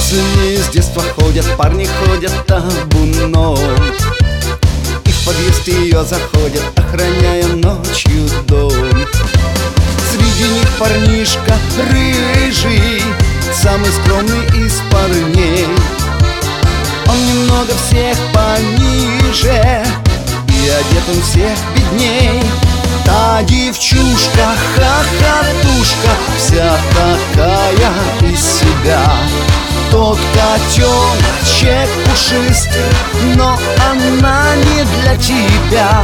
Пацаны с детства ходят, парни ходят табуном, и в подъезд ее заходят, охраняя ночью дом. Среди них парнишка рыжий, самый скромный из парней. Он немного всех пониже, и одет он всех бедней. Та девчушка, хохотушка, вся такая из себя. Тот котеночек пушистый, но она не для тебя.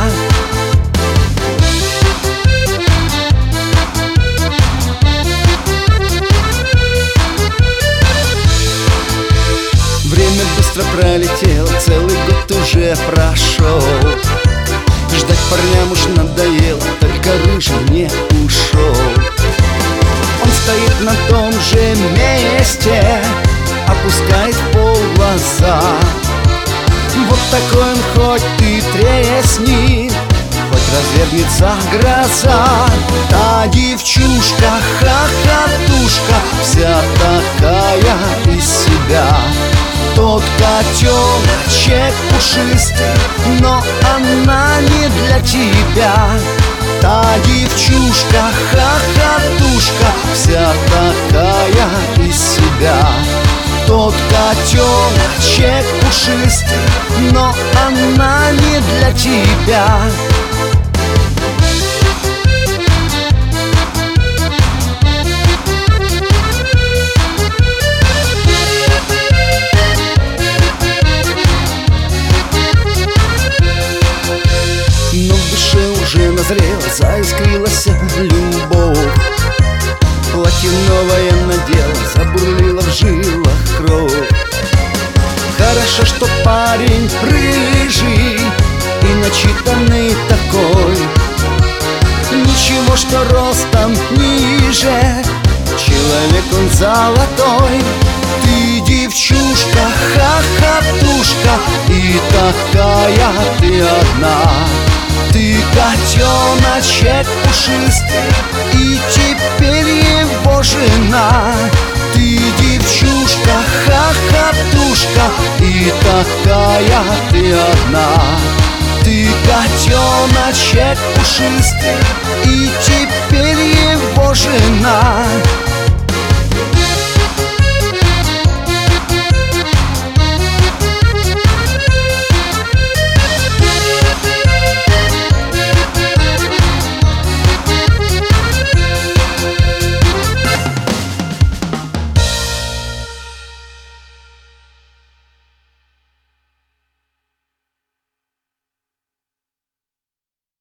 Время быстро пролетело, целый год уже прошел. Ждать парням уж надоело, только рыжий не ушел. Он стоит на том же месте, опускает в пол глаза. Вот такой он, хоть ты тресни, хоть развернется гроза. Та девчушка, хохотушка, вся такая из себя. Тот котеночек пушистый, но она не для тебя. Та девчушка, хохотушка, вся такая из себя. Тот котеночек пушистый, но она не для тебя. Но в душе уже назрела, заискрилась любовь. Платье новое надела, забурлила в жилах кровь. Хорошо, что парень рыжий и начитанный такой. Ничего, что ростом ниже, человек он золотой. Ты девчушка, хохотушка, и такая ты одна. Ты котеночек пушистый, и теперь его жена. Ты девчушка, хохотушка, и такая ты одна. Ты котеночек пушистый, и теперь его жена.